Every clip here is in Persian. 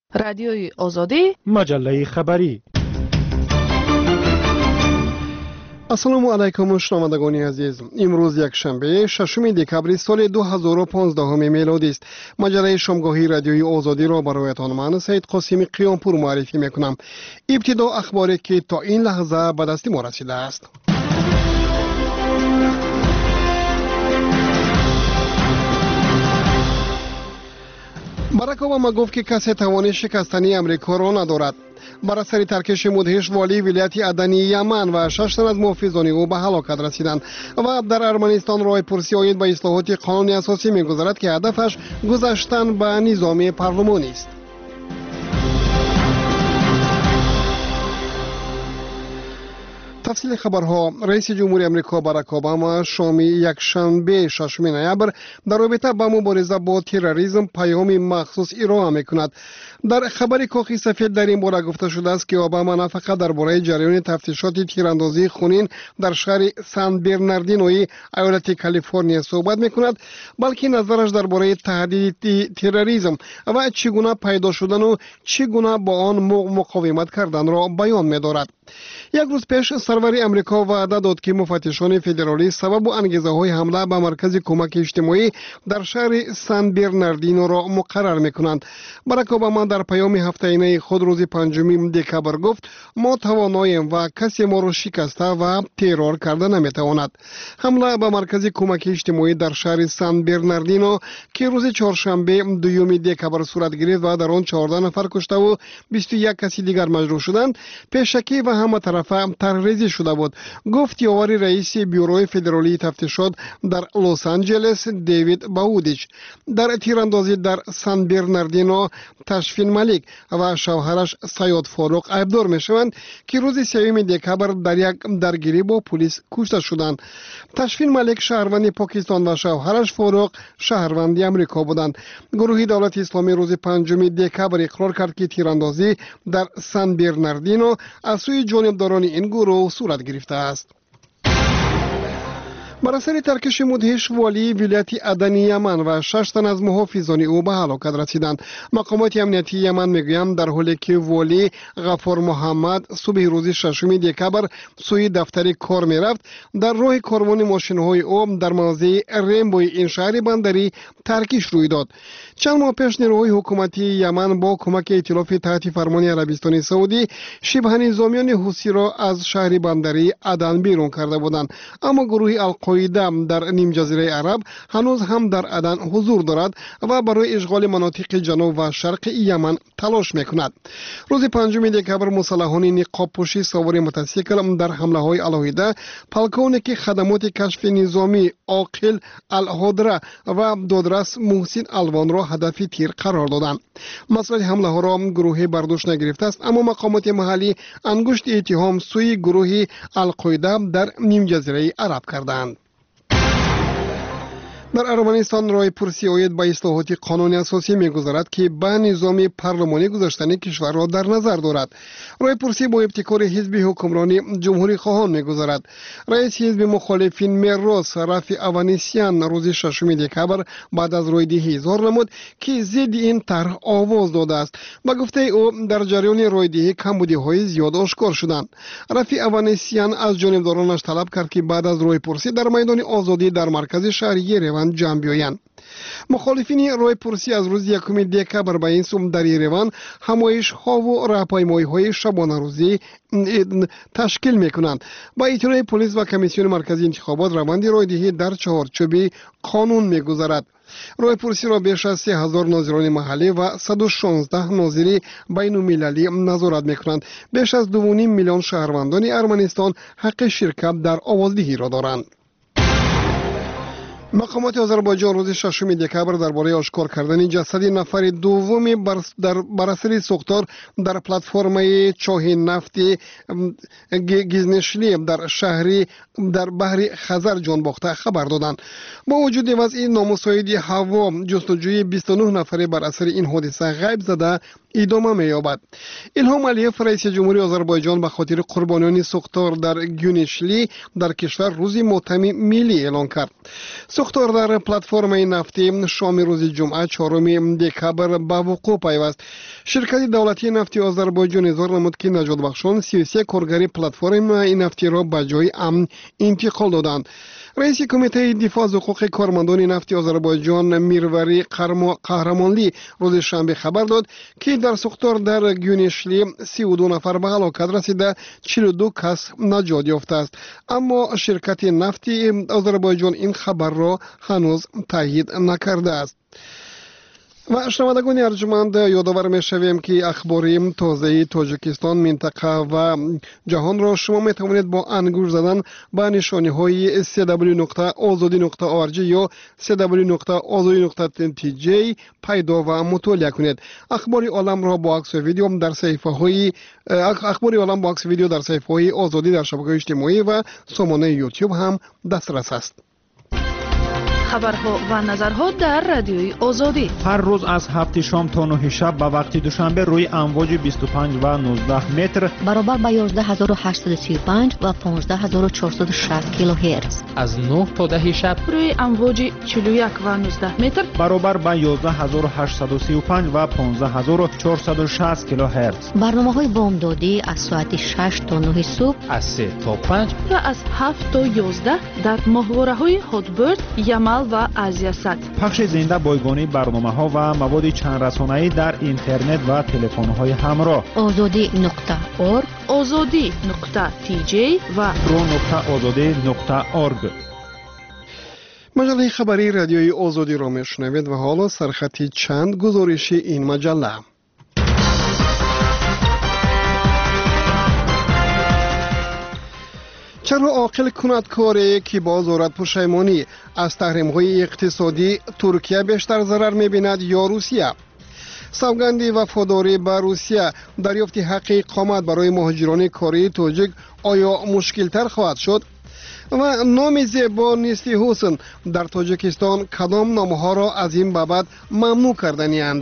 رادیوی آزادی، مجله خبری. السلام علیکم شنوندگان عزیز. امروز یک شنبه 6 دکبر سال 2015 میلادی است. مجله شامگاهی رادیوی آزادی را برایتان من سید قاسمی قیامپور معرفی میکنم. ابتدا اخباری که تا این لحظه به دست ما رسیده است. باراک اوباما گفت که کسی توان شکستنی امریکا را ندارد. بر اثر ترکش مدهش والی ولایت عدن یمن و 6 تن از محافظان او به هلاکت رسیدند و در ارمنستان راه پرسی آید به اصلاحات قانون اساسی می‌گذارد که هدفش گذاشتن به نظام پارلمانی است. تفصیل خبرها. رئیس جمهوری امریکا باراک اوباما شام یک شنبه 6 نوامبر در رابطه با مبارزه با تروریسم پیامی مخصوص ارائه می‌کند. در خبر کاخ سفید در این باره گفته شده است که اوباما نه فقط درباره جریان تفتیشات تیراندازی خونین در شهر سان برناردینوی ایالت کالیفرنیا صحبت می‌کند، بلکه نظرش درباره تهدید تروریسم و چگونه پیدا شدن و چگونه با آن مقاومت کردن را بیان می‌دارد. یک روز پیش سرور امریکا وعده داد که مفتشان فدرالی سبب و انگیزه های حمله به مرکز کمک اجتماعی در شهر سان برناردینو را مقرر میکنند. باراک اوباما در پیام هفته‌ای خود روز 5 دکبر گفت ما تواناییم و کسی ما را شکسته و ترور کرده نمیتواند. حمله به مرکز کمک اجتماعی در شهر سان برناردینو که روز چهارشنبه 2 دکبر صورت گرفت و در آن 14 نفر کشته و 21 کسی دیگر مجروح شدند، پیشکی و همه طرفه طرح‌ریزی شده بود، گفت یاور رئیس بیوروی فدرالی تفتیشات در لس آنجلس دیوید باودیچ. در تیراندازی در سان برناردینو تشفین ملیک و شوهرش سیاد فاروق ایبدار میشوند که روز 3 دکبر در یک درگیری با پلیس کشته شدند. تشفین ملیک شهروند پاکستان و شوهرش فاروق شهروند امریکا بودند. گروه دولت اسلامی روز 5 دکبر اقرار کرد که تیراندازی در سان برناردینو از سوی جانبداران این گروه صورت گرفته است. بر اثر ترکش مدهش والی ولایت عدن یمن و 6 تن از محافظان او به هلاکت رسیدند. مقامات امنیتی یمن میگویند در حالی که والی غفار محمد صبح روز 6 دکبر سوی دفتر کار میرفت، در راه کاروان ماشین‌های او در موضع رمبوی این شهر بندری ترکش روی داد. چند ماه پیش نیروهای حکومتی یمن با کمک ائتلاف تحت فرمان عربستان سعودی شبه نظامیان حوثی را از شهر بندری عدن بیرون کرده بودند، اما گروه القاعده در نیم جزیره عرب هنوز هم در عدن حضور دارد و برای اشغال مناطق جنوب و شرق یمن تلاش میکند. روز 5 دکبر مسلحان نقاب پوشی سوار موتورسیکل در حمله های علاهیده پلکانی که خدمات کشف نظامی عاقل الهدره و دادرس محسن الوان را هدف تیر قرار دادند. مسئله حمله ها را گروه برداشت نگرفته است، اما مقامات محلی انگشت اتهام سوی گروه القاعده در نیم جزیره عرب کردند. در ارمنستان راه پرسی آید به اصلاحات قانون اساسی می‌گذارد که به نظام پارلمانی گذاشتن کشور را در نظر دارد. راه پرسی با ابتکار حزب حکمرانی جمهوری خواهان می‌گذارد. رئیس حزب مخالفین میروس رفیع اوانسیان روز 6 دکبر بعد از رایدهی اظهار نمود که ضد این طرح آواز داده است. با گفته او در جریان رایدهی کمبودی‌های زیاد آشکار شدند. رفیع اوانسیان از جانبدارانش طلب کرد که بعد از راه پرسی در میدان آزادی در مرکز شهری جمع بیایند. مخالفین راه پرسی از روز 1 دکبر به این سو در یریوان همایش ها و راهپیمایی های شبانه روزی تشکیل میکنند. با اطلاع پلیس و کمیسیون مرکزی انتخابات روند رایدهی در چهارچوب قانون میگذارد. راه پرسی را بیش از 3000 ناظران محلی و 116 ناظر بین المللی نظارت میکنند. بیش از 2.5 میلیون شهروندان ارمنستان حق شرکت در آوازدهی را دارند. مقامات آذربایجان روز 6 دکبر درباره آشکار کردن جسد نفر دوم بر اثر سوختار در پلتفرم چاه نفت گیزنشلی در شهری در بحر خزر جان باخته خبر دادند. با وجود وضع نامساعد هوا، جستجوی 29 نفر بر اثر این حادثه غیب زده ادامه می‌یابد. الهام علیف رئیس جمهوری آذربایجان به خاطر قربانیان سوختار در گیونشلی در کشور روز ماتم ملی اعلان کرد. سوختار در پلتفرم نفتی شام روز جمعه 4 دکبر به وقوع پیوست. شرکت دولتی نفتی آذربایجان اظهار نمود که نجات بخشان 33 کارگری پلتفرم نفتی را به جای امن انتقال دادند. رئیس کمیته دفاع از حقوق کارمندان نفتی آذربایجان میروری قهرمانلی روز شنبه خبر داد که در سوختار در گیونشلی 32 نفر به هلاکت رسیده، 42 کس نجات یافته است. اما شرکت نفتی آذربایجان این خبر را هنوز تایید نکرده است. و شنوندگان ارجمند یادآور می‌شویم که اخباری تازه تاجیکستان، منطقه و جهان را شما می‌توانید با انگشت زدن به نشانه‌های www.azadi.org یا www.azadi.tj پیدا و مطالعه کنید. اخبار عالم را با عکس و ویدیو در صفحه‌های آزادی در شبکه‌های اجتماعی و سامانه یوتیوب هم دسترس است. خبرها و نظرها در رادیوی آزادی هر روز از 7 شام تا 9 شب به وقت دوشنبه روی امواج 25 و 19 متر برابر با 11835 و 15460 کیلوهرتز، از 9 تا 10 شب روی امواج 41 و 19 متر برابر با 11835 و 15460 کیلوهرتز. برنامه‌های بامدادی از ساعت 6 تا 9 صبح، از 3 تا 5 و از 7 تا 11 در ماهواره‌های هاتبرد، یمل و آزیاسات. پخش زنده بایگانی برنامه‌ها و مواد چند رسانه‌ای در اینترنت و تلفن‌های همراه. azadi.org، azadi.tj و pro.azadi.org. مجله خبری رادیوی آزادی را میشنوید و حالا سرخطی چند گزارش این مجله. چرا عاقل کند کاری که با وزارت پشیمانی از تحریم‌های اقتصادی ترکیه بیشتر ضرر می‌بیند یا روسیه؟ سوگند وفاداری به روسیه، دریافت حق اقامت برای مهاجران کاری تاجیک آیا مشکل‌تر خواهد شد؟ و نام زیبا نیستی حسن در تاجیکستان کدام نام‌ها را از این بابت ممنوع کردنی‌اند؟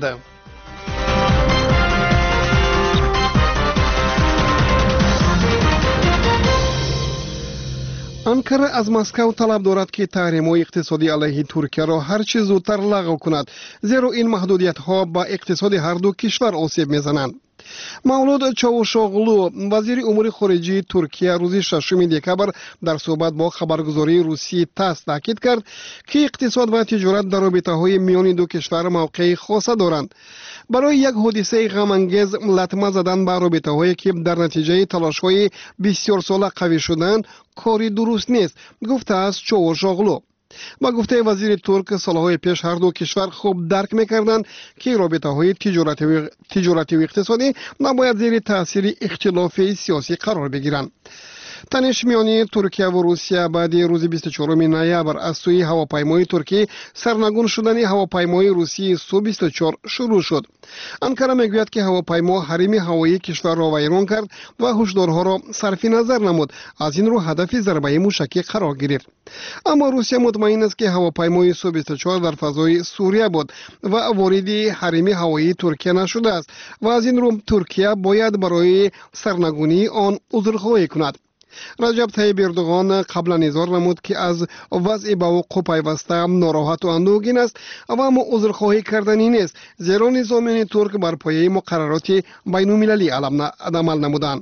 انکره از مسکو طلب دارد که تحریم‌های اقتصادی علیه ترکیه را هر چه زودتر لغو کند، زیرا این محدودیت‌ها با اقتصاد هر دو کشور آسیب می‌زنند. مولود چاوشاغلو، وزیر امور خارجه ترکیه، روز 6 دکبر در صحبت با خبرگزاری روسی تاس تاکید کرد که اقتصاد و تجارت در رابطه‌های میان دو کشور موقع خاص دارند. برای یک حادثه غم‌انگیز لطمه زدن به رابطه‌هایی که در نتیجه تلاش‌های بسیار ساله قوی شدند کاری درست نیست، گفته است چاوشاغلو. با گفته وزیر ترک، سالهای پیش هر دو کشور خوب درک می‌کردند که رابطه‌های تجارتی و اقتصادی نباید زیر تاثیر اختلاف سیاسی قرار بگیرند. تنش میانی ترکیه و روسیه بعد روز 24 نوامبر از سوی هواپیمای ترکی سرنگون شدن هواپیمای روسی سو 24 شروع شد. انکره میگوید که هواپیما حریم هوایی کشور را ویران کرد و هشدارها را صرف نظر نمود، از این رو هدف ضربه موشکی قرار گرفت. اما روسیه مطمئن است که هواپیمای سو 24 در فضای سوریه بود و وارد حریم هوایی ترکیه نشده است و از این رو ترکیه باید برای سرنگونی آن عذرخواهی کند. رجب طیب اردوغان قبلا اظهار نمود که از وضع به وقوع پیوسته ناراحت و اندوهگین است و اما عذرخواهی کردنی نیست، زیرا نظامیان ترک بر پایه مقررات بین‌المللی عمل نمودند.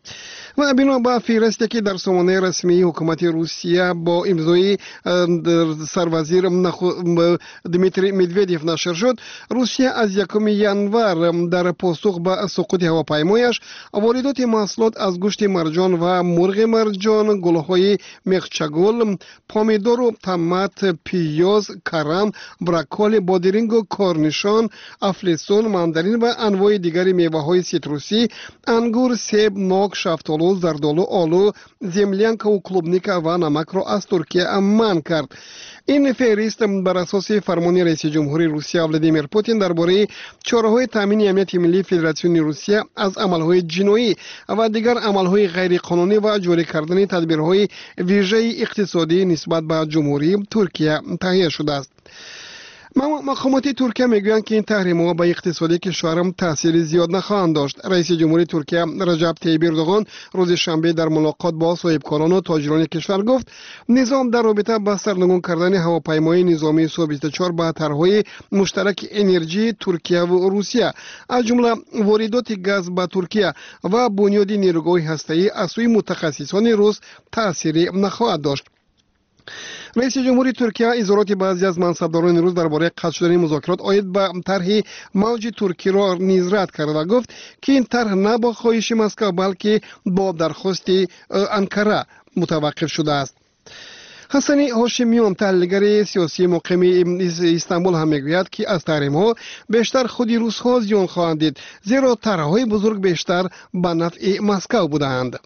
و بنا به فهرستی که در سامانه رسمی حکومت روسیه با امضای سروزیر دمیتری مدودیف نشر شد، روسیه از 1 ژانویه در پاسخ به سقوط هواپیمایش واردات محصولات از گوشت مرجان و مرغ مرجان، گل‌های میخچگل، پامیدور، طماط، پیاز، کرم، براکولی، بادرینگ و کورنیشون، افلسون، ماندارین و انواع دیگر میوه‌های سیتروسی، انگور، سیب، نوک، شفتالو، زردالو، آلو، زملянка و کلوبنیکا و نمک را از ترکیه منع کرد. این فهرست بر اساس فرمان رئیس جمهوری روسیه ولادیمیر پوتین درباره چاره‌های تامین امنیت ملی فدراسیون روسیه از عمل‌های جنایی و دیگر عمل‌های غیرقانونی و جاری کردن تدبیرهای ویژه اقتصادی نسبت به جمهوری ترکیه تهیه شده است. مقامات ترکیه میگویند که این تحریم‌ها به اقتصادی کشورم تأثیر زیاد نخواهند داشت. رئیس جمهوری ترکیه رجب طیب اردوغان روز شنبه در ملاقات با صاحبکاران و تاجران کشور گفت نظام در رابطه با سرنگون کردن هواپیمای نظامی سو 24 با طرح‌های مشترک انرژی ترکیه و روسیه از جمله واردات گاز به ترکیه و بنیاد نیروگاه هسته‌ای از سوی متخصصان روس تأثیری نخواهد داشت. رئیس جمهوری ترکیه اظهارات بعضی از منصبداران روس درباره قطع شدن مذاکرات عاید به طرح موج ترکی را نیز رد کرد و گفت که این طرح نه با خواهش مسکو بلکه با درخواست انکره متوقف شده است. حسنی هاشمیان تحلیلگر سیاسی مقیم استانبول هم میگوید که از تحریم‌ها بیشتر خودی روس‌ها زیان خواهند دید زیرا طرح‌های بزرگ بیشتر به نفع مسکو بودند.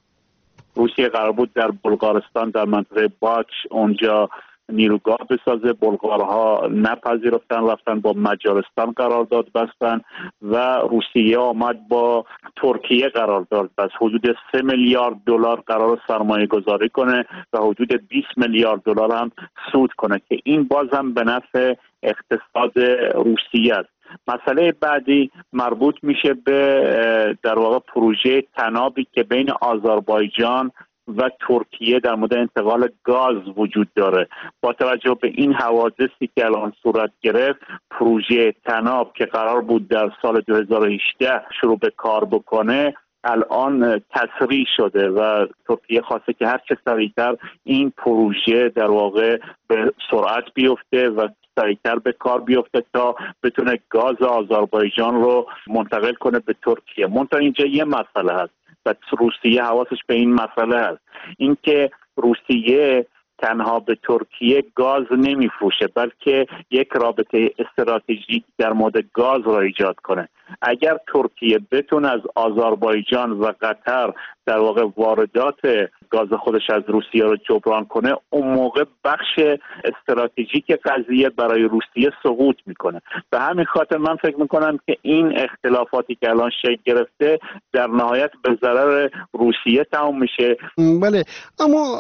روسیه قرار بود در بلغارستان در منطقه باچ اونجا نیروگاه بسازه. بلغارها نپذیرفتن، رفتن با مجارستان قرارداد بستن و روسیه آمد با ترکیه قرارداد بست. حدود 3 میلیارد دلار قرار سرمایه گذاری کنه و حدود 20 میلیارد دلار هم سود کنه که این بازم به نفع اقتصاد روسیه است. مسئله بعدی مربوط میشه به در واقع پروژه تنابی که بین آذربایجان و ترکیه در مورد انتقال گاز وجود داره. با توجه به این حوادثی که الان صورت گرفت، پروژه تناب که قرار بود در سال 2018 شروع به کار بکنه الان تسریع شده و ترکیه خواسته که هر چه سریعتر این پروژه در واقع به سرعت بیفته و سریعتر به کار بیفته تا بتونه گاز آذربایجان رو منتقل کنه به ترکیه. منتها اینجا یه مسئله هست و روسیه حواسش به این مسئله هست، اینکه روسیه تنها به ترکیه گاز نمیفروشه بلکه یک رابطه استراتژیک در مورد گاز را ایجاد کنه. اگر ترکیه بتونه از آذربایجان و قطر در واقع واردات گاز خودش از روسیه رو جبران کنه، اون موقع بخش استراتژیک قضیه برای روسیه سقوط میکنه. به همین خاطر من فکر میکنم که این اختلافاتی که الان شکل گرفته در نهایت به ضرر روسیه تمام میشه. بله، اما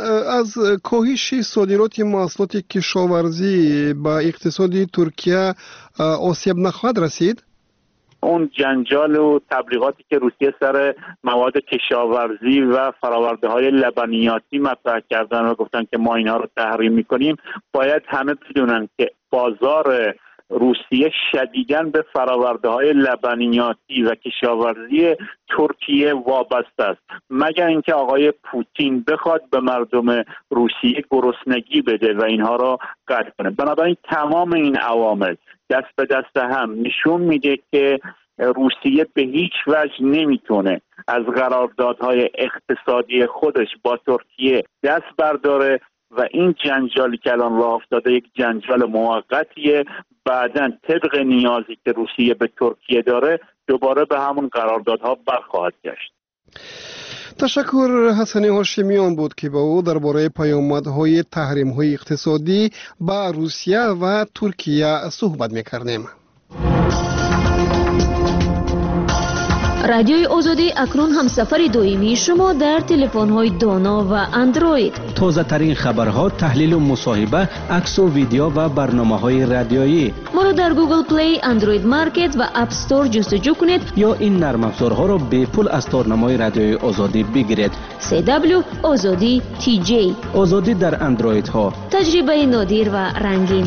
از کاهش صادرات محصولات کشاورزی به اقتصادی ترکیه آسیب نخواهد رسید؟ اون جنجال و تبلیغاتی که روسیه سر مواد کشاورزی و فرآورده‌های لبنیاتی مطرح کردن و گفتن که ما اینها رو تحریم می‌کنیم، باید همه بدونن که بازار روسیه شدیداً به فرآورده‌های لبنیاتی و کشاورزی ترکیه وابسته است، مگر اینکه آقای پوتین بخواد به مردم روسیه گرسنگی بده و اینها را قطع کنه. بنابراین تمام این عوامل دست به دست هم نشون میده که روسیه به هیچ وجه نمیتونه از قراردادهای اقتصادی خودش با ترکیه دست برداره و این جنجالی که الان راه افتاده یک جنجال موقتیه. بعداً طبق نیازی که روسیه به ترکیه داره دوباره به همون قراردادها برخواهد گشت. تشکر. حسنی هاشمیان بود که با او درباره پیامدهای تحریم‌های اقتصادی با روسیه و ترکیه صحبت می‌کردیم. رادیوی آزادی اکنون همسفر دائمی شما در تلفن‌های دانا و اندروید. تازه ترین خبرها، تحلیل و مصاحبه، عکس و ویدیو و برنامه‌های رادیویی. ما را در گوگل پلی، اندروید مارکت و اپ استور جستجو کنید یا این نرم افزارها را به پول از تارنمای رادیوی آزادی بگیرید. CW آزادی TJ. آزادی در اندروید ها. تجربه نادر و رنگین.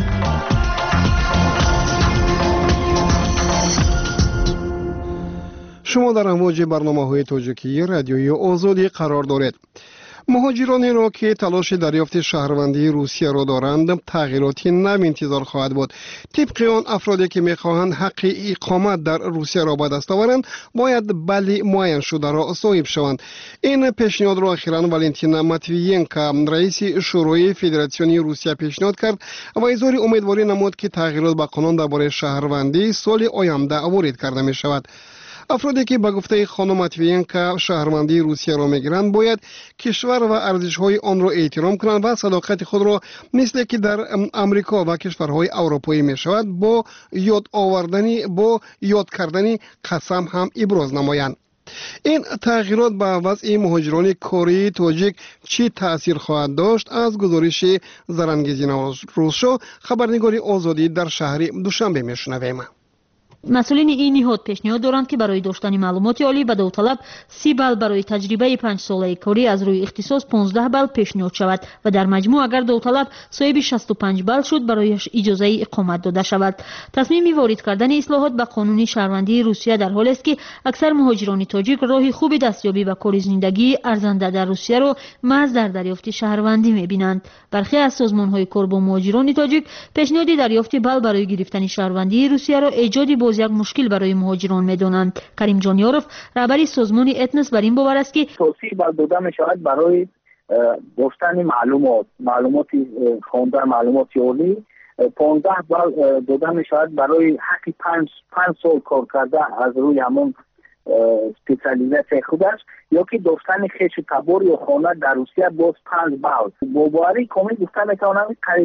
شما در امواج برنامه‌های تاجیکی رادیوی آزادی قرار دارید. مهاجرانی را که تلاش دریافت شهروندی روسیه را دارند تغییراتی نو انتظار خواهد بود. طبق آن افرادی که می‌خواهند حق اقامت در روسیه را به دست آورند باید بلی معین شده را صاحب شوند. این پیشنهاد را اخیراً والنتینا ماتویینکا رئیس شورای فدراسیون روسیه پیشنهاد کرد و اظهار امیدواری نمود که تغییرات به قانون درباره شهروندی سال آینده وارد کرده می‌شود. افرادی که به گفته خانم ماتویینکا شهروندی روسیه را میگیرند باید کشور و ارزش‌های آن را احترام کنند و صداقت خود را مثل که در امریکا و کشورهای اروپایی میشود با یاد کردن قسم هم ابراز نمایند. این تغییرات به وضع مهاجران کره تاجیک چی تأثیر خواهد داشت؟ از گزارش زرنگیزی روزشو خبرنگاری آزادی در شهر دوشنبه میشنویم. مسئولین این نهاد پیشنهاد دارند که برای داشتن معلومات عالی به داوطلب 30 بال برای تجربه 5 ساله کاری از روی اختصاص 15 بال پیشنهاد شود و در مجموع اگر داوطلب صاحب 65 بال شد برایش اجازه اقامت داده شود. تصمیم وارد کردن اصلاحات به قانون شهروندی روسیه در حالی است که اکثر مهاجران تاجیک راه خوبی دستیابی به کار زندگی ارزنده در روسیه را محض در دریافت شهروندی می‌بینند. برخی از سازمان‌های کار با مهاجران تاجیک پیشنهاد دریافت بال برای گرفتن شهروندی روسیه را ایجاد یک مشکل برای مهاجران می‌دانند. کریم جانیاروف رهبر سازمان اتنس بر این باور است که توصیه بر داده می‌شود برای داشتن معلومات خواندن معلومات عالی 15 بال داده می‌شود برای حق 5 سال کار کرده از روی همون اسپیشالیزاسیون خودش یا که داشتن خیش تبار یا خانه در روسیه باز 5 بال. با باوری کامل گفته می‌توانم قریب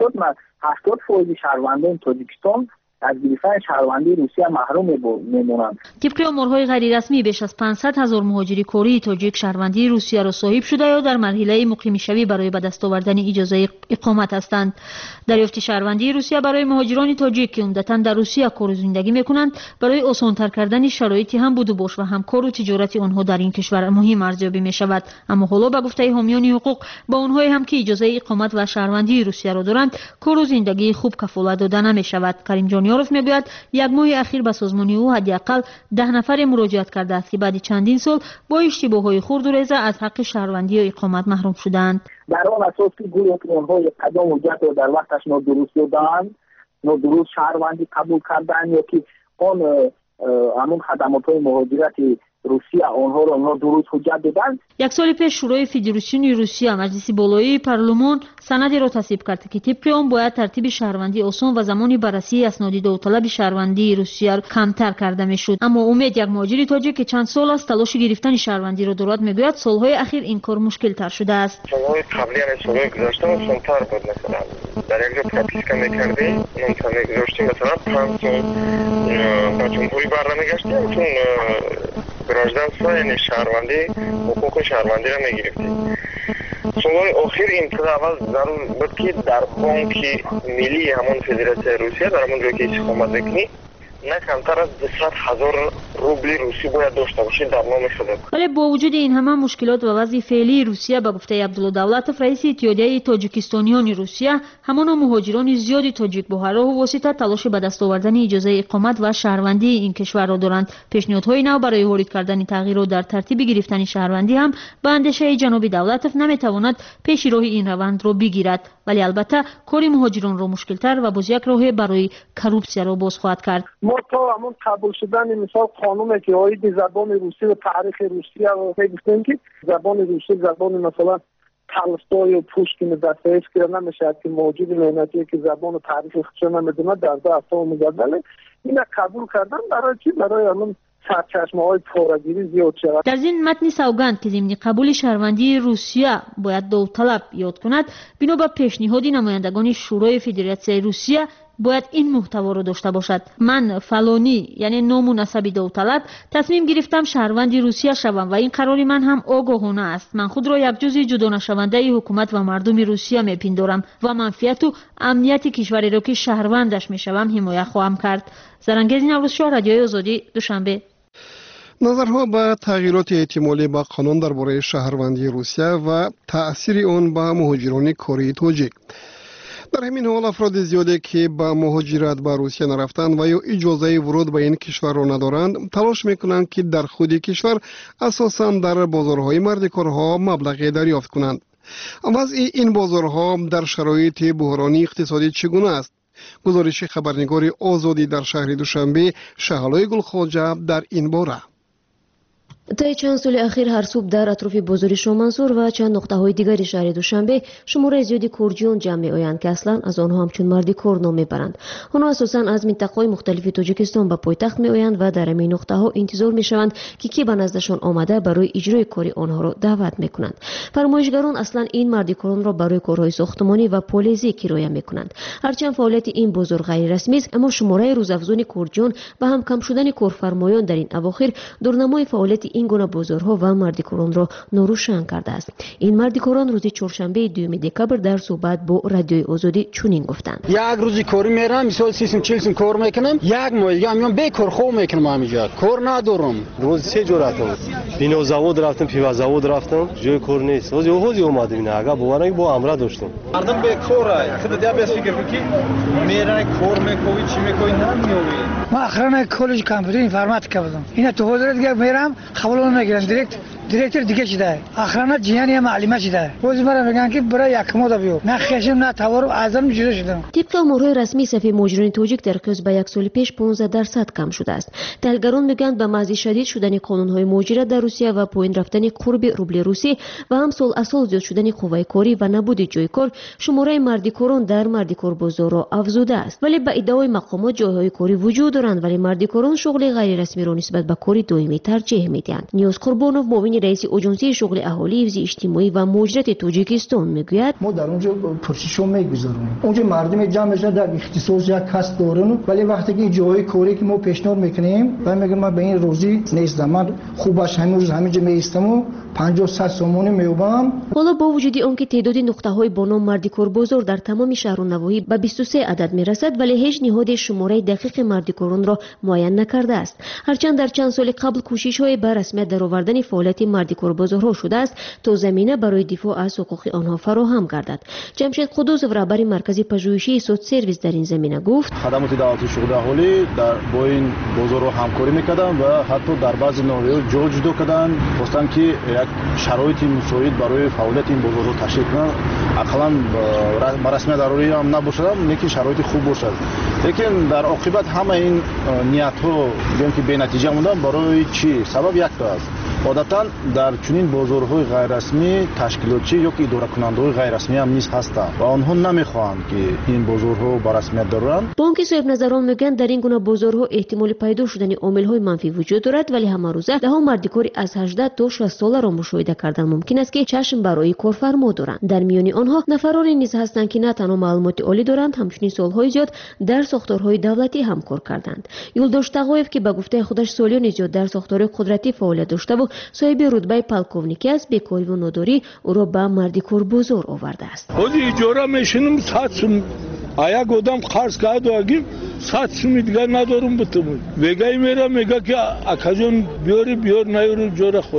80% شهروندان تاجیکستان از گرفتن شهروندی روسیه محروم میمونند. طبق آمارهای غیر رسمی بیش از 500,000 مهاجر کره تاجیک شهروندی روسیه را صاحب شده یا در مرحله مقیم شوی برای به دست آوردن اجازه اقامت هستند. دریافت شهروندی روسیه برای مهاجران تاجیک که عمدتاً در روسیه کار و زندگی میکنند برای آسان‌تر کردن شرایطی هم بود و باش و هم کار و تجارت آنها در این کشور مهم ارزیابی میشود. اما حالا به گفته حامیان حقوق با آنهایی هم که اجازه اقامت و شهروندی روسیه را دارند کار و زندگی خوب کفالت داده نمیشود. کریم جانیاروف میگوید یک ماه اخیر به سازمان او حداقل 10 نفر مراجعت کرده است که بعد چندین سال با اشتباه‌های خرد و ریزه از حق شهروندی و اقامت محروم شدند. در آن اساس که گویا که آنها یک قدم حجت را در وقتش نادرست دادند، نادرست شهروندی قبول کردند یا که آن همون خدمات‌های مهاجرت روسیه آنها را نادرست حجت دادند. یک سال پیش شورای فدراسیون روسیه مجلس بالایی پارلمان سندی را تصویب کرد که طبق آن باید ترتیب شهروندی آسان و زمان بررسی اسناد داوطلب شهروندی روسیه کمتر کرده میشد. اما امید یک مهاجر تاجیک که چند سال است تلاش گرفتن شهروندی را دارد میگوید سالهای اخیر این کار مشکل تر شده است. سالهای قبلی یعنی سالهای گذشته آسان‌تر بود. مثلا در یک جا پروپیسکا می‌کردیم منطقه می‌گذاشتیم مثلا 5 سال با جمهوری برنمیگشتیم چون گراجدانسا یعنی شهروندی حقوق شهروندی را میگرفتیم. سالهای آخر انتظار اول ضرور بود که در بانک ملی همون فدراسیون روسیه در همون جایی که اقامت میکنی نه کمتر از 200,000 روبل روسی باید داشته باشید در نام خودت. ولی با وجود این همه مشکلات و وضع فعلی روسیه به گفته عبدالله دولتوف رئیس اتحادیه تاجیکستانیان روسیه همان مهاجران زیادی تاجیک با هر راه و واسطه تلاش به دست آوردن اجازه اقامت و شهروندی این کشور را دارند. پیشنهادهای نو برای وارد کردن تغییرات در ترتیب گرفتن شهروندی هم به اندیشه جناب دولتوف نمیتواند پیش راه این روند را بگیرد، ولی البته کار مهاجران را مشکل‌تر و باز یک راه برای کروپسیا را باز خواهد کرد. ما تا همون قبول شدن مثال قانون که آید زبان روسی و تاریخ روسیه رو میگفتیم که زبان روسی زبان مثلا تالستوی و پوشکین دستایفسکی نمیشه که موجود مهنتی که زبان و تاریخ خودش نمیدونه در دستا مجدله اینا قبول کردن برای چی؟ برای همون سرچشمه‌های پورگیری زیاد شود. در این متن سوگند که ضمن قبول شهروندی روسیه باید داوطلب یاد کند بنا به پیشنهاد نمایندگان شورای فدراسیون روسیه باید این محتوا را داشته باشد: من فلانی یعنی نام و نسب داوطلب تصمیم گرفتم شهروندی روسیه شوم و این قرار من هم آگاهانه است. من خود را یک جزء جدا نشونده حکومت و مردم روسیه میپندارم و منفعت و امنیت کشوری را که شهروندش میشوم حمایت خواهم کرد. زرنگیز نوروزشاه، رادیوی آزادی، دوشنبه. نظرها به تغییرات احتمالی با قانون درباره شهروندی روسیه و تأثیر آن به مهاجران کره تاجیک. در همین حال افراد زیادی که با مهاجرت به روسیه نرفتند و یا اجازه ورود به این کشور را ندارند تلاش میکنند که در خود کشور اساساً در بازارهای مردکارها مبلغی دریافت کنند. وضع این بازارها در شرایط بحرانی اقتصادی چگونه است؟ گزارش خبرنگار آزادی در شهر دوشنبه شهلای گلخواجه در این باره. طی چند سال اخیر هر صبح در اطراف بازار شامنصور و چند نقطه‌های دیگر شهر دوشنبه شمار زیادی کردیان جمع می‌آیند که اصلا از آنها همچون مردی کار نام می‌برند. آنها اساساً از منطقه‌های مختلف تاجیکستان به پایتخت می‌آیند و در همین نقطه‌ها انتظار می‌شوند که کی به نزدشان آمده برای اجرای کاری آنها را دعوت می‌کنند. فرمایشگران اصلا این مردکاران را برای کارهای ساختمانی و پلیسی کرایه می‌کنند. هرچند فعالیت این بازار غیر رسمی است، اما شماره روزافزون کردیان و هم کم شدن کارفرمایان در این اواخر دورنمای فعالیت این گونه بازارها و مردیکوران را ناروشن کرده است. این مردیکوران روز چهارشنبه 2 دکبر در صحبت با رادیوی آزادی چنین گفتند: یک روزی کاری میرم، مثلا 30-40 کار میکنم، یک ماه دیگه میام بیکار خوب میکنم، همینجا کار ندارم. روز سه جور رفتم، بینو زاود رفتم، پیوا زاود رفتم، جای کار نیست. روز اومدم اینا، اگه بوانه با امرا داشتم. مردم بیکاره، خود دیگه بس فکر کنی میرن کار میکنی چی میکنی نمیوی. ما اخران کالج کامپیوتر انفرماتیکا بودم. اینا تو حضرت دیگه میرم خبرون میگیرن دیرکتر دیگه چیده. اخران جیانی معلمه چیده. روز مرا میگن که برای یک ماه بیو. نه خشم نه تور اعظم جدا شدم. طبق امورهای رسمی صفحه مهاجرین توجیک در قیاس به یک سال پیش 15% کم شده است. تحلیلگران میگن به محض شدید شدن قانونهای مهاجرت در روسیه و پایین رفتن قرب روبل روسی و هم سال اصل زیاد شدن قوه کاری و نبود جای کار شماره مردیکوران در مردیکور بازار را افزوده است. ولی به ادعای مقامات جایهای کاری وجود دارند ولی مردیکوران شغل غیر رسمی را نسبت به کاری دائمی ترجیح میدهند. نیوز قربانوف معاون رئیس اجنسی شغل اهالی حفظ اجتماعی و مهاجرت تاجیکستان میگوید ما در اونجا پرسشو میگذاریم. اونجا مردم جمع میشن در اختصاص یک کس دارن ولی وقتی که جای کاری که ما پیشنهاد میکنیم و میگم من به این روزی نیستم، من خوبش هنوز همینجا میستم و 50-100 سومونی میوبم. حالا با وجود آنکه تعداد نقطه‌های با نام مردیکور بازار در تمام شهر و نواحی به 23 عدد میرسد ولی هیچ نهاد شماره دقیق مردیکوران را معین نکرده است. هرچند در چند سال قبل کوشش‌های به رسمیت درآوردن فعالیت مردیکور بازارها شده است تا زمینه برای دفاع از حقوق آنها فراهم گردد. جمشید قدوس رهبر مرکز پژوهشی سود سرویس در این زمینه گفت: خدمات دولتی شغل اهالی در با این بازارها همکاری می‌کردند و حتی در بعضی نواحی جدا کردند خواستند که یک شرایط مساعد برای فعالیت این بازارها تشکیل کنند. اقلا با رسمیت ضروری هم نباشد لیکن شرایط خوب باشد. لیکن در عاقبت همه این نیت‌ها دیدیم که بی نتیجه موندن. برای چی؟ سبب یک تا است. عادتاً در چنین بازارهای غیر رسمی تشکیلاتچی یا اداره کننده‌های غیر رسمی هم نیست هستند و آنها نمیخواهند که این بازارها با رسمیت دارند. بانک صاحب نظران میگن در این گونه بازارها احتمال پیدا شدن عامل‌های منفی وجود دارد ولی همه روزه ده ها مردیکاری از 18 تا 60 ساله را مشاهده کردن ممکن است که چشم برای کارفرما دارند. در میان آنها نفرانی نیز هستند که نه تنها معلومات عالی دارند همچنین سال‌های زیاد در ساختارهای دولتی هم کار کردند. یولداش تقویف که به گفته خودش سالیان زیاد در ساختار قدرتی فعالیت داشته و صاحب رتبه پالکوونیکی است، بیکاری و نداری او را به مردیکور بازار آورده است. خودی اجاره میشینم 100 سوم آیا گودام قرض کرد و اگه 100 سوم دیگه ندارم بتم وگای میرم میگه که اکاجون بیار نیارم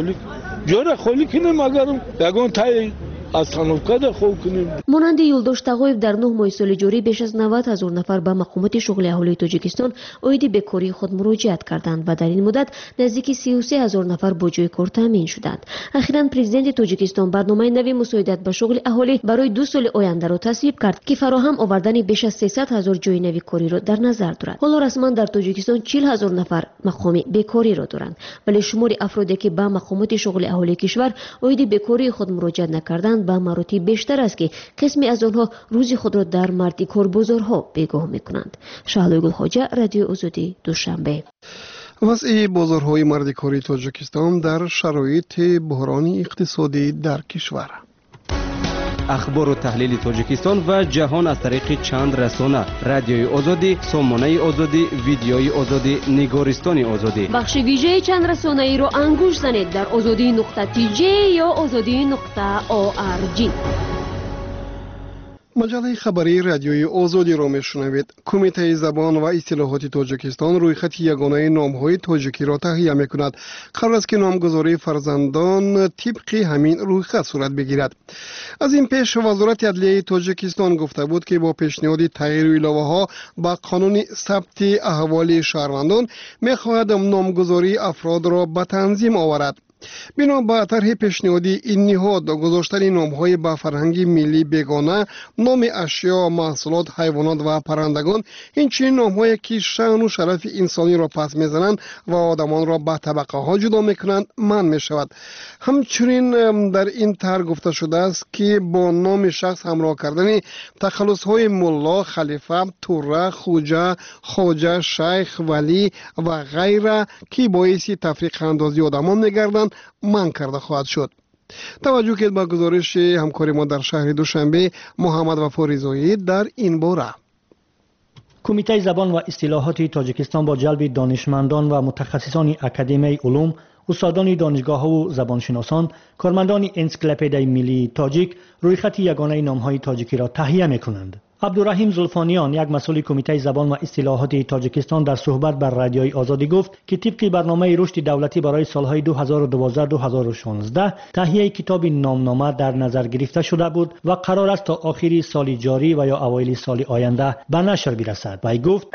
جوره خالی کنیم اگرم یگان تای از تنوکه خوب کنیم. مانند یولداش تقویف در 9 ماه سال جاری بیش از 90,000 نفر به مقامات شغل اهالی تاجیکستان عاید بیکاری خود مراجعت کردند و در این مدت نزدیک 33,000 نفر با جای کار تامین شدند. اخیراً پرزیدنت تاجیکستان برنامه نوی مساعدت به شغل اهالی برای 2 سال آینده را تصویب کرد که فراهم آوردن بیش از 300,000 جای نوی کاری را در نظر دارد. حالا رسما در تاجیکستان 40,000 نفر مقام بیکاری را دارند ولی شمار افرادی که به مقامات شغل اهالی کشور عاید بیکاری خود مراجعت نکردند به مراتب بیشتر است که قسمی از آنها روزی خود را در مردیکور بازارها بیگاه میکنند. شهلا گل خواجه، رادیو آزادی، دوشنبه. وضع بازارهای مردیکاری تاجیکستان در شرایط بحران اقتصادی در کشور. اخبار و تحلیل تاجیکستان و جهان از طریق چند رسانه: رادیوی آزادی، سامانه آزادی، ویدیوی آزادی، نگارستان آزادی. بخش ویژه چند رسانه ای را انگوش زنید در azadi.tj یا azadi.org. مجله خبری رادیوی آزادی را میشنوید. کمیته زبان و اصطلاحات تاجیکستان رویخط یگانه نام‌های تاجیکی را تهیه می‌کند. قرار است که نامگذاری فرزندان طبق همین رویخط صورت بگیرد. از این پیش وزارت عدلیه تاجیکستان گفته بود که با پیشنهاد تغییر الهه‌ها با قانون ثبت احوال شهروندان می‌خواهد نامگذاری افراد را به تنظیم آورد. بنا به طرح پیشنهادی این نهاد گذاشتن نام‌های با فرهنگ ملی بیگانه، نام اشیا، محصولات، حیوانات و پرندگان، اینچنین نام‌هایی که شأن و شرف انسانی را پس می‌زنند و آدمان را به طبقه‌ها جدا می‌کنند منع می‌شود. همچنین در این طرح گفته شده است که با نام شخص همراه کردن تخلص‌های ملا، خلیفه، توره، خوجه، خواجه، شیخ، ولی و غیره که باعث تفریق اندازی آدمان می‌گردند منع کرده خواهد شد. توجه کنید به گزارش همکار ما در شهر دوشنبه محمد وفا رضایی در این باره. کمیته زبان و اصطلاحات تاجیکستان با جلب دانشمندان و متخصصان اکادمی علوم، استادان دانشگاه‌ها و زبانشناسان، کارمندان انسیکلوپدیای ملی تاجیک رویخط یگانه نام‌های تاجیکی را تهیه می‌کنند. عبدالرحیم زلفانیان، یک مسئول کمیته زبان و اصطلاحات تاجیکستان، در صحبت بر رادیوی آزادی گفت که طبق برنامه رشد دولتی برای سالهای 2012-2016 تهیه کتاب نامنامه در نظر گرفته شده بود و قرار است تا آخر سال جاری و یا اوایل سال آینده به نشر برسد. وی گفت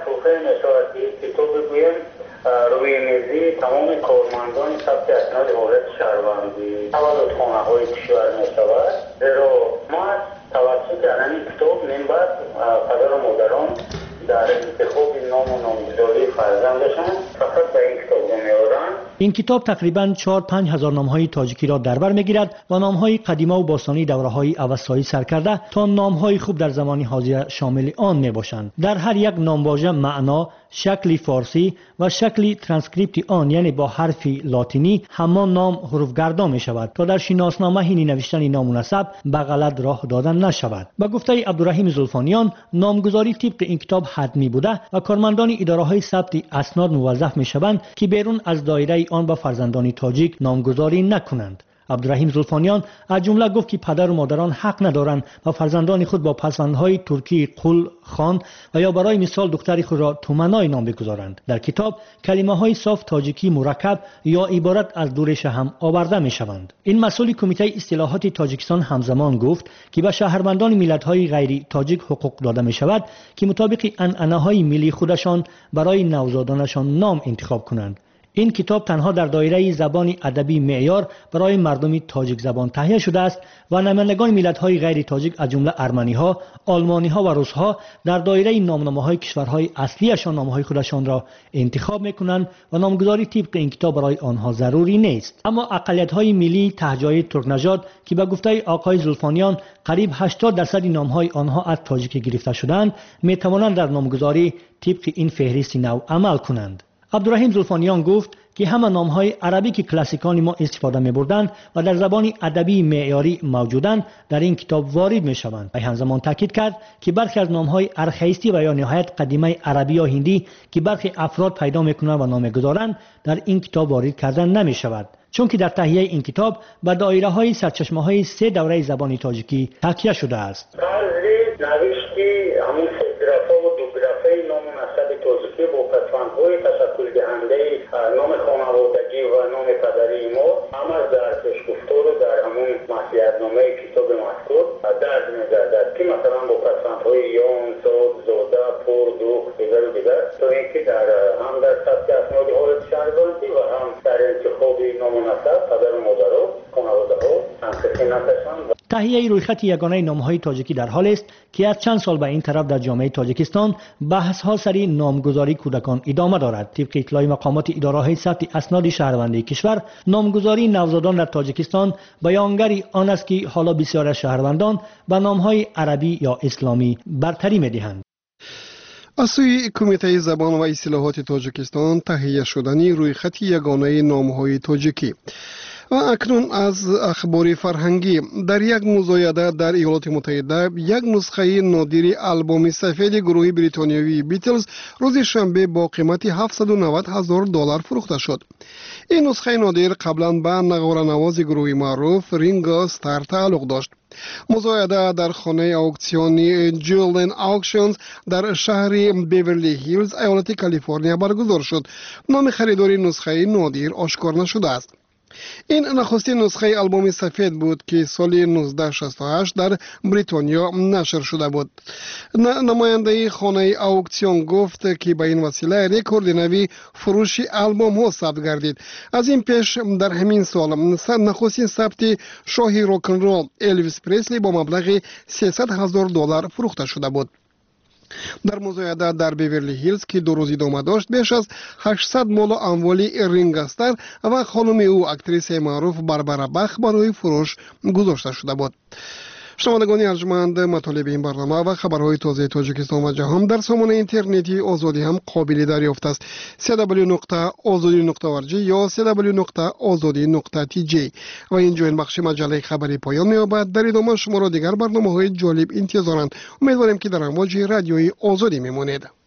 روی میزی تمام کارمندان ثبت اسناد حالت شهروندی تولدخانه‌های کشور می‌شود. زیرا ما توسط این کتاب منبع پدر و مادران در انتخاب نام و نامگذاری فرزندشان فقط به این کتاب می‌آورند. این کتاب تقریباً 4-5 هزار نام‌های تاجیکی را در بر می‌گیرد و نام‌های قدیمی و باستانی دوره‌های اوستایی سر کرده تا نام‌های خوب در زمان حاضر شامل آن می‌باشند. در هر یک نامواژه معنا، شکل فارسی و شکل ترانسکریپت آن، یعنی با حرف لاتینی همان نام حروف گردان می‌شود تا در شناسنامه حین نوشتن نامناسب به غلط راه دادن نشود. به گفته عبدالرحیم زلفانیان، نامگذاری طبق این کتاب حتمی بوده و کارمندان اداره‌های ثبت اسناد موظف می‌شوند که بیرون از دایره آن به فرزندان تاجیک نامگذاری نکنند. عبدالرحیم زلفانیان از جمله گفت که پدر و مادران حق ندارند و فرزندان خود با پسوندهای ترکی قل خان و یا برای مثال دختر خود را تومنای نام بگذارند. در کتاب کلمه‌های صاف تاجیکی مرکب یا عبارت از دو ریشه هم آورده می‌شوند. این مسئول کمیته اصطلاحات تاجیکستان همزمان گفت که به شهروندان ملت‌های غیر تاجیک حقوق داده می‌شود که مطابق عنعنه‌های ملی خودشان برای نوزادانشان نام انتخاب کنند. این کتاب تنها در دایره زبان ادبی معیار برای مردم تاجیک زبان تهیه شده است و نمایندگان ملت‌های غیر تاجیک از جمله ارمنی‌ها، آلمانی‌ها و روس‌ها در دایره نامنامه‌های کشورهای اصلیشان نام‌های خودشان را انتخاب می‌کنند و نامگذاری طبق این کتاب برای آنها ضروری نیست. اما اقلیت‌های ملی تهجای ترک نژاد که به گفته آقای زلفانیان قریب 80% نام‌های آنها از تاجیک گرفته شده‌اند، می‌توانند در نامگذاری طبق این فهرست نو عمل کنند. عبدالرحیم زلفانیان گفت که همه نام‌های عربی که کلاسیکان ما استفاده می‌بردند و در زبان ادبی معیاری موجودند در این کتاب وارد می‌شوند. و همزمان تاکید کرد که برخی از نام‌های ارخیستی و یا نهایت قدیمی عربی یا هندی که برخی افراد پیدا می‌کنند و نام گذارند در این کتاب وارد کردن نمی‌شود، چون که در تهیه این کتاب به دایره‌های سرچشمه‌های 3 دوره زبان تاجیکی تکیه شده است. پسوندهای تشکل دهنده نام خانوادگی و نام پدری ما همه در پیشگفتار و در همون مسئولیت‌نامه کتاب مذکور درج می‌گردد که مثلا با پسوندهای یان، ساد، زاده، پور، دوغ و دیگر تا اینکه در هم در ثبت اسناد حالت شهروندی و هم در انتخاب نام مناسب پدر و مادرها خانواده‌ها تنقیحی نکشند. تهیه رویخط یگانه نام‌های تاجیکی در حال است که از چند سال به این طرف در جامعه تاجیکستان بحث‌ها سری نامگذاری کودکان ادامه دارد. طبق اطلاع مقامات اداره‌های ثبت اسناد شهروندی کشور، نامگذاری نوزادان در تاجیکستان بیانگر آن است که حالا بسیار از شهروندان به نام‌های عربی یا اسلامی برتری می‌دهند. از سوی کمیته زبان و اصطلاحات تاجیکستان تهیه شدن رویخط یگانه نام‌های تاجیکی. و اکنون از اخبار فرهنگی، در یک مزایده در ایالات متحده یک نسخه نادر آلبوم سفید گروه بریتانیایی بیتلز روز شنبه با قیمت $790,000 فروخته شد. این نسخه نادر قبلا به نقاره نواز گروه معروف رینگو استار تعلق داشت. مزایده در خانه اukسیونی جولن آکشنز در شهر بیورلی هیلز ایالت کالیفرنیا برگزار شد. نام خریدار نسخه نادر آشکار نشده است. این نخستین نسخه آلبوم سفید بود که سال 1968 در بریتانیا نشر شده بود. نماینده خانه اukسیون گفت که به این وسیله رکورد نوی فروش آلبوم ها ثبت گردید. از این پیش در همین سال نخستین ثبت شاه راک اند رول الویس پرسلی با مبلغ $300,000 فروخته شده بود. در مزایده در بیورلی هیلز که 2 روز ادامه داشت، بیش از 800 مال اموال رینگو استار و خانم او اکتریس معروف باربارا بخ برای فروش گذاشته شده بود. شنوندگان ارجمند، مطالب این برنامه و خبرهای تازه تاجیکستان و جهان در سامانه اینترنتی آزادی هم قابل دریافت است. www.azadi.org یا www.azadi.tj. و اینجا این بخش مجله خبری پایان می‌یابد. در ادامه شما را دیگر برنامه‌های جالب انتظارند. امیدواریم که در امواج رادیوی آزادی میمانید.